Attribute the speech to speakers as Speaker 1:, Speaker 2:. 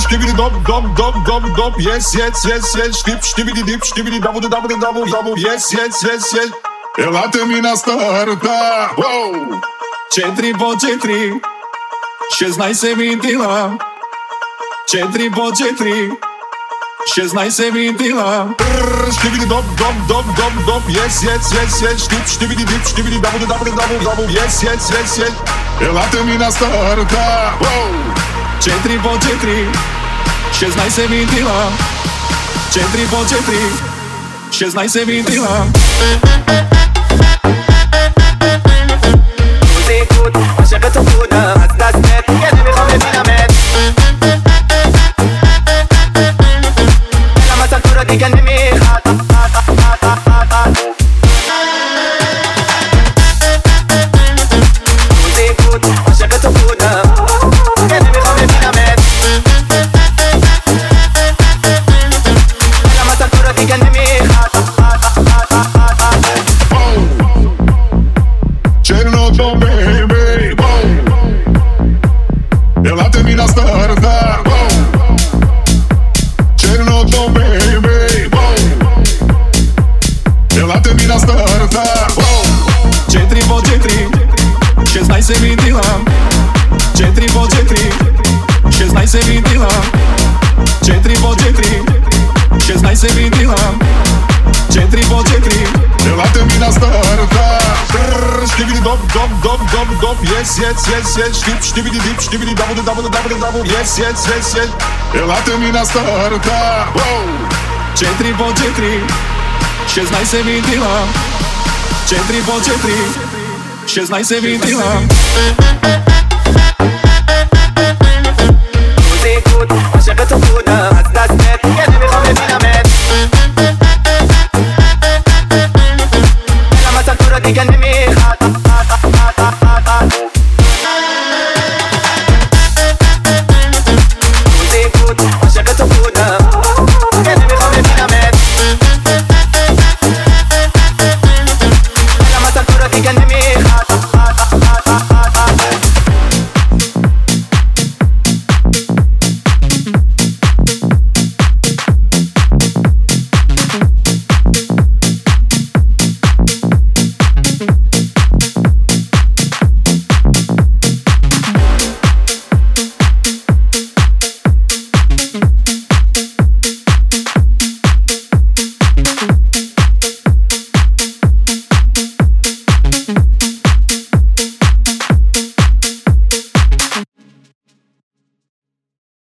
Speaker 1: Shtibidi dop, dop, dop, dop, dop. Yes, yes, yes, yes. Shtibidi dip, shtibidi double, double, double, double. Yes, yes, yes, yes. Елате ми на старта. 4x4, 16 винтила. 4x4, 16 винтила. Shtibidi dop, dop, dop, dop, dop. Yes, yes, yes, yes. Shtibidi dip, shtibidi double, double, double, double. Yes, yes, yes, yes. Елате ми на старта. 4x4, 16 винтила. 4x4, 16 винтила.
Speaker 2: موزيكوت عشقة طفولة أسداس نت كلمة خمسة ديناميت لما سنتورة دي كلمة موزيكوت عشقة طفولة كلمة خمسة ديناميت لما سنتورة دي كلمة
Speaker 1: Черното бебе, елате ми на старта. Черното бебе, елате ми на старта. 4x4, 16 винтила. 4x4, 16 винтила. 4x4, 16 винтила. 4x4, елате ми на старта. Shtibidi dop, dop, dop, dop, dop. Yes, yes, yes, yes. Shtibidi dip, shtibidi double, double, double, double. Yes, yes, yes, yes. Елате ми на старта. 4x4, 16 винтила. 4x4, 16 винтила.